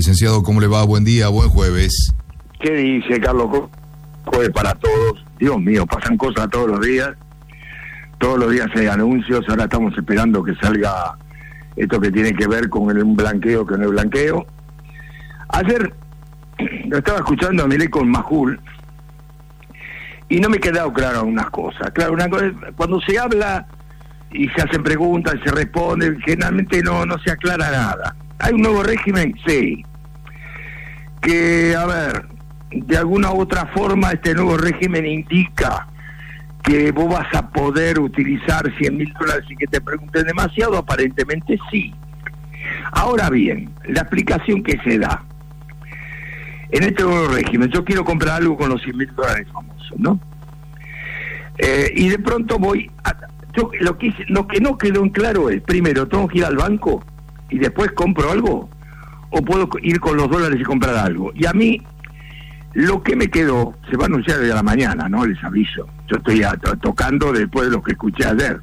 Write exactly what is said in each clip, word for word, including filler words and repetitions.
Licenciado, ¿cómo le va? Buen día, buen jueves. ¿Qué dice, Carlos? Jueves para todos. Dios mío, pasan cosas todos los días. Todos los días hay anuncios. Ahora estamos esperando que salga esto que tiene que ver con el blanqueo que no es blanqueo. Ayer lo estaba escuchando a Milei con Majul y no me he quedado claro unas cosas. Claro, una cosa es, cuando se habla y se hacen preguntas y se responden, generalmente no, no se aclara nada. ¿Hay un nuevo régimen? Sí. Que, a ver, de alguna u otra forma este nuevo régimen indica que vos vas a poder utilizar cien mil dólares y que te pregunten demasiado, aparentemente sí. Ahora bien, la explicación que se da en este nuevo régimen, yo quiero comprar algo con los cien mil dólares famosos, ¿no? Eh, y de pronto voy a, yo, lo, que, lo que no quedó en claro es, primero, tengo que ir al banco y después compro algo, o puedo ir con los dólares y comprar algo. Y a mí, lo que me quedó, se va a anunciar hoy a la mañana, ¿no? Les aviso. Yo estoy a, to, tocando después de lo que escuché ayer.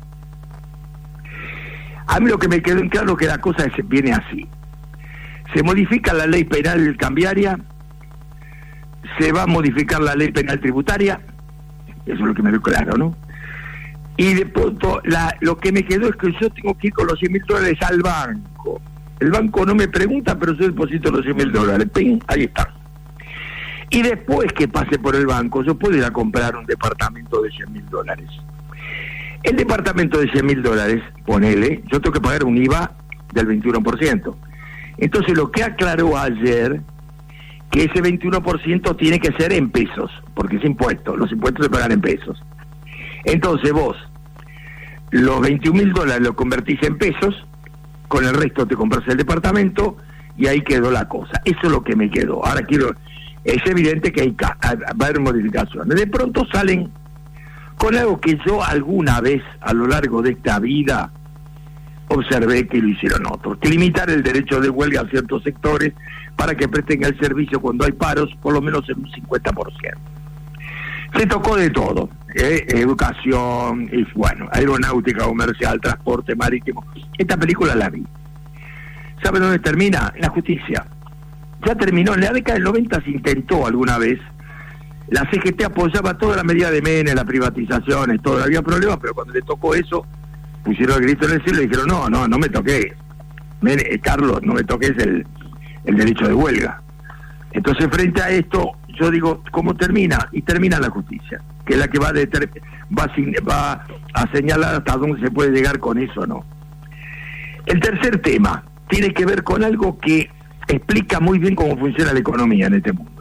A mí lo que me quedó en claro es que la cosa es, viene así. Se modifica la ley penal cambiaria, se va a modificar la ley penal tributaria, eso es lo que me dio claro, ¿no? Y de pronto, la, lo que me quedó es que yo tengo que ir con los cien mil dólares al banco. El banco no me pregunta, pero yo deposito los cien mil dólares. ¡Ping! Ahí está. Y después que pase por el banco, yo puedo ir a comprar un departamento de cien mil dólares. El departamento de cien mil dólares, ponele, yo tengo que pagar un I V A del veintiuno por ciento. Entonces, lo que aclaró ayer, que ese veintiuno por ciento tiene que ser en pesos, porque es impuesto, los impuestos se pagan en pesos. Entonces vos, los veintiún mil dólares los convertís en pesos, con el resto te compras el departamento y ahí quedó la cosa. Eso es lo que me quedó. Ahora quiero, es evidente que hay, va a haber modificaciones. De pronto salen con algo que yo alguna vez a lo largo de esta vida observé que lo hicieron otros, que limitar el derecho de huelga a ciertos sectores para que presten el servicio cuando hay paros, por lo menos en un cincuenta por ciento. Se tocó de todo, eh, educación, y bueno, aeronáutica, comercial, transporte marítimo. Esta película la vi. ¿Sabe dónde termina? En la justicia. Ya terminó. En la década del noventa se intentó alguna vez. La C G T apoyaba toda la medida de Menem, las privatizaciones, todo. Había problemas, pero cuando le tocó eso, pusieron el grito en el cielo y dijeron, no, no, no me toques. Menem, Carlos, no me toques el, el derecho de huelga. Entonces, frente a esto, yo digo, ¿cómo termina? Y termina la justicia, que es la que va a, deter, va, a, va a señalar hasta dónde se puede llegar con eso o no. El tercer tema tiene que ver con algo que explica muy bien cómo funciona la economía en este mundo.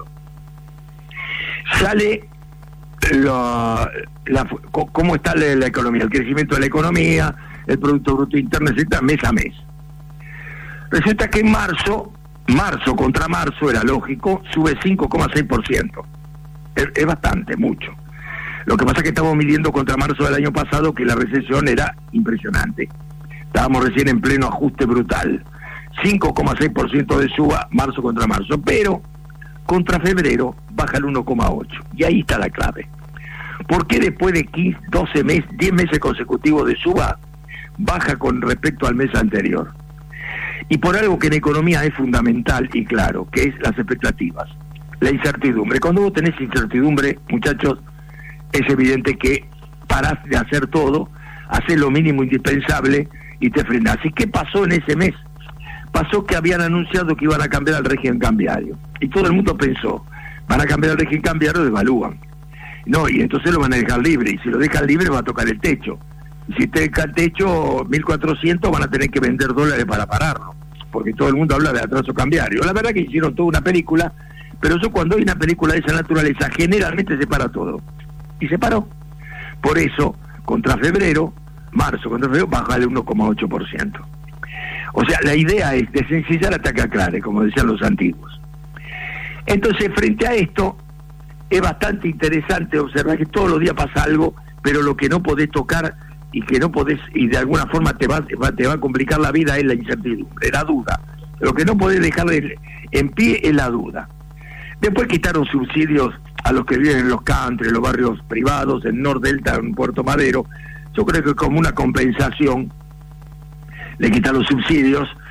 Sale la, la, cómo está la, la economía, el crecimiento de la economía, el Producto Bruto Interno, etcétera, mes a mes. Resulta que en marzo, marzo contra marzo, era lógico, sube cinco coma seis por ciento. Es, es bastante, mucho. Lo que pasa es que estamos midiendo contra marzo del año pasado, que la recesión era impresionante. Estábamos recién en pleno ajuste brutal. cinco coma seis por ciento de suba marzo contra marzo, pero contra febrero baja el uno coma ocho por ciento. Y ahí está la clave. ¿Por qué después de quince, doce meses, diez meses consecutivos de suba, baja con respecto al mes anterior? Y por algo que en economía es fundamental y claro, que es las expectativas, la incertidumbre. Cuando vos tenés incertidumbre, muchachos, es evidente que parás de hacer todo, haces lo mínimo indispensable y te frenás. ¿Y qué pasó en ese mes? Pasó que habían anunciado que iban a cambiar el régimen cambiario. Y todo el mundo pensó, van a cambiar el régimen cambiario, devalúan. No, y entonces lo van a dejar libre. Y si lo dejan libre va a tocar el techo. Y si te deja el techo mil cuatrocientos van a tener que vender dólares para pararlo. Porque todo el mundo habla de atraso cambiario. La verdad que hicieron toda una película, pero yo cuando hay una película de esa naturaleza, generalmente se para todo. Y se paró. Por eso, contra febrero, marzo contra febrero, baja el uno coma ocho por ciento. O sea, la idea es desencillar hasta que aclare, como decían los antiguos. Entonces, frente a esto, es bastante interesante observar que todos los días pasa algo, pero lo que no podés tocar y que no podés, y de alguna forma te va, te va a complicar la vida, es la incertidumbre, la duda. Lo que no podés dejar en pie es la duda. Después quitaron subsidios a los que viven en los country, en los barrios privados, en Nordelta, en Puerto Madero. Yo creo que como una compensación le quitan los subsidios.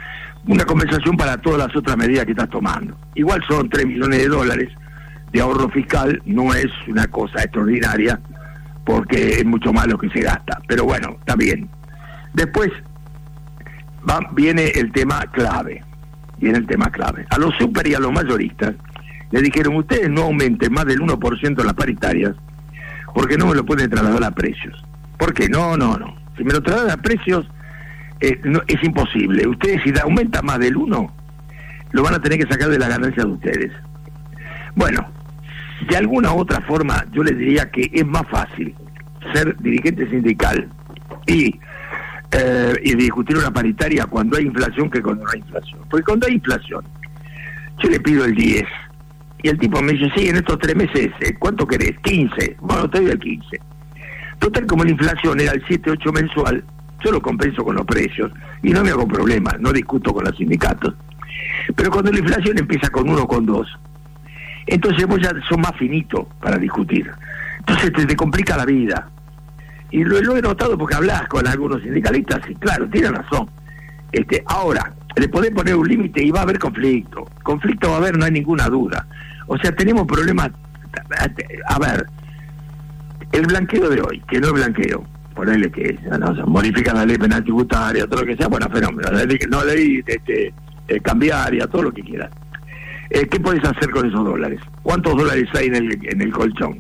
una compensación para todas las otras medidas que estás tomando. Igual son tres millones de dólares de ahorro fiscal, no es una cosa extraordinaria, porque es mucho más lo que se gasta. Pero bueno, está bien. Después va, viene el tema clave. Viene el tema clave. A los super y a los mayoristas le dijeron, ustedes no aumenten más del uno por ciento las paritarias, porque no me lo pueden trasladar a precios. ¿Por qué? No, no, no. Si me lo trasladan a precios, eh, no, es imposible. Ustedes, si aumenta más del uno, lo van a tener que sacar de la ganancia de ustedes. Bueno, de alguna u otra forma, yo les diría que es más fácil ser dirigente sindical y, eh, y discutir una paritaria cuando hay inflación que cuando no hay inflación. Porque cuando hay inflación, yo le pido el diez, y el tipo me dice, sí, en estos tres meses, ¿cuánto querés? quince. Bueno, te doy el quince. Total, como la inflación era el siete, ocho mensual, yo lo compenso con los precios y no me hago problemas, no discuto con los sindicatos. Pero cuando la inflación empieza con uno, con dos, entonces vos ya sos más finito para discutir. Entonces te, te complica la vida. Y lo, lo he notado porque hablas con algunos sindicalistas y claro, tienen razón. Este, ahora, le podés poner un límite y va a haber conflicto. Conflicto va a haber, no hay ninguna duda. O sea, tenemos problemas. A ver, el blanqueo de hoy, que no es blanqueo, ponerle que no, no, modifica la ley penal tributaria, todo lo que sea, bueno, fenómeno, la ley, no ley este, eh, cambiaria, todo lo que quieras. Eh, ¿Qué podés hacer con esos dólares? ¿Cuántos dólares hay en el, en el colchón?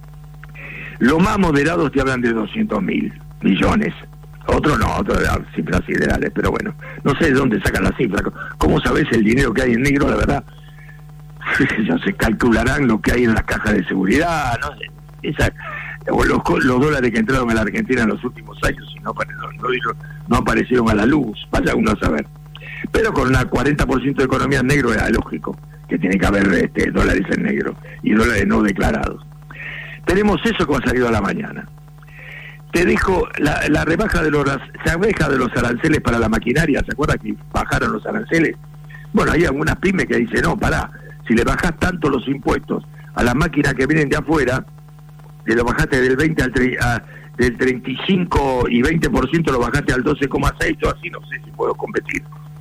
Los más moderados te hablan de doscientos mil millones. Otros no, otros de cifras siderales, pero bueno, no sé de dónde sacan las cifras. ¿Cómo sabés el dinero que hay en negro? La verdad, ya se calcularán lo que hay en las cajas de seguridad, no sé. Esa, o los, los dólares que entraron a la Argentina en los últimos años y no, no, no, no aparecieron a la luz, vaya uno a saber. Pero con una cuarenta por ciento de economía en negro era lógico que tiene que haber este, dólares en negro y dólares no declarados. Tenemos eso que ha salido a la mañana. Te dejo la, la rebaja de los se rebaja de los aranceles para la maquinaria. ¿Se acuerda que bajaron los aranceles? Bueno, hay algunas pymes que dicen, no, pará, si le bajás tanto los impuestos a las máquinas que vienen de afuera, te lo bajaste del veinte al tre a, del treinta y cinco y veinte por ciento lo bajaste al doce coma seis, yo así no sé si puedo competir.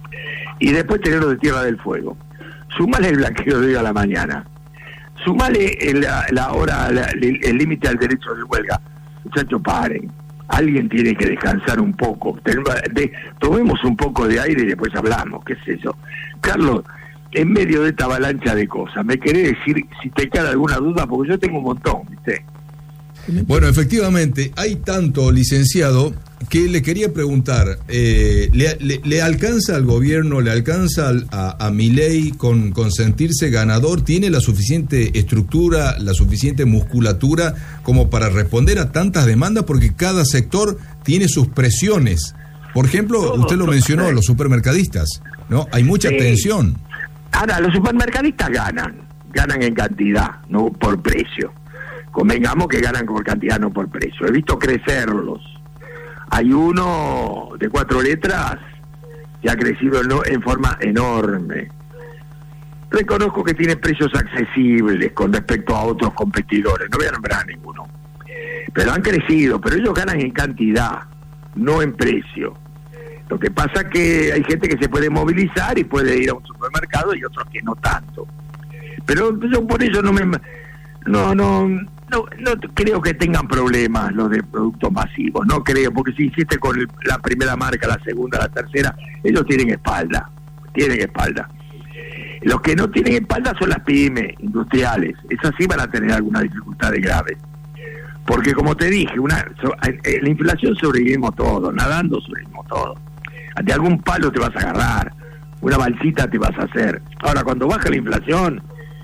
Y después tenés lo de Tierra del Fuego. Sumale el blanqueo de hoy a la mañana. Sumale el, la, la hora, la, el límite al derecho de huelga. Muchachos, paren. Alguien tiene que descansar un poco. De, tomemos un poco de aire y después hablamos. ¿Qué es eso? Carlos, en medio de esta avalancha de cosas, ¿me querés decir si te queda alguna duda? Porque yo tengo un montón, ¿viste? Bueno, efectivamente, hay tanto, licenciado, que le quería preguntar, eh, ¿le, le, ¿le alcanza al gobierno, le alcanza a, a Milei con, con sentirse ganador? ¿Tiene la suficiente estructura, la suficiente musculatura como para responder a tantas demandas? Porque cada sector tiene sus presiones. Por ejemplo, usted lo mencionó, los supermercadistas, ¿no? Hay mucha sí. tensión. Ahora, los supermercadistas ganan, ganan en cantidad, no por precio. Convengamos que ganan por cantidad, no por precio. He visto crecerlos. Hay uno de cuatro letras que ha crecido en forma enorme. Reconozco que tiene precios accesibles con respecto a otros competidores. No voy a nombrar a ninguno. Pero han crecido, pero ellos ganan en cantidad, no en precio. Lo que pasa es que hay gente que se puede movilizar y puede ir a un supermercado y otros que no tanto. Pero yo por eso no me... No, no, no, no creo que tengan problemas los de productos masivos, no creo, porque si hiciste con el, la primera marca, la segunda, la tercera, ellos tienen espalda, tienen espalda. Los que no tienen espalda son las pymes industriales, esas sí van a tener algunas dificultades graves. Porque como te dije, una so, en la inflación sobrevivimos todos, nadando sobrevivimos todos. De algún palo te vas a agarrar, una balsita te vas a hacer. Ahora, cuando baja la inflación...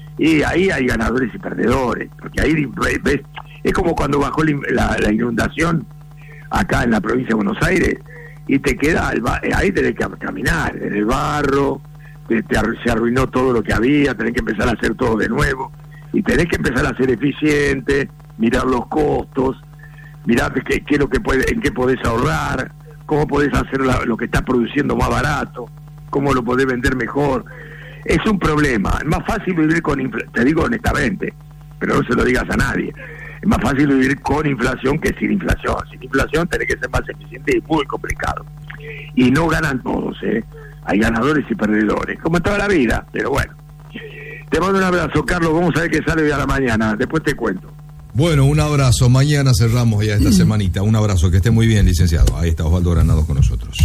Y ahí hay ganadores y perdedores, porque ahí ves, es como cuando bajó la, la inundación acá en la provincia de Buenos Aires, y te queda, ahí tenés que caminar en el barro, te, te, se arruinó todo lo que había, tenés que empezar a hacer todo de nuevo, y tenés que empezar a ser eficiente, mirar los costos, mirar qué, qué es lo que puede, en qué podés ahorrar, cómo podés hacer la, lo que estás produciendo más barato, cómo lo podés vender mejor. Es un problema. Es más fácil vivir con inflación, te digo honestamente, pero no se lo digas a nadie. Es más fácil vivir con inflación que sin inflación. Sin inflación tenés que ser más eficiente y muy complicado. Y no ganan todos, ¿eh? hay ganadores y perdedores, como en toda la vida, pero bueno. Te mando un abrazo, Carlos, vamos a ver qué sale hoy a la mañana, después te cuento. Bueno, un abrazo, mañana cerramos ya esta semanita, un abrazo, que esté muy bien, licenciado. Ahí está Osvaldo Granados con nosotros.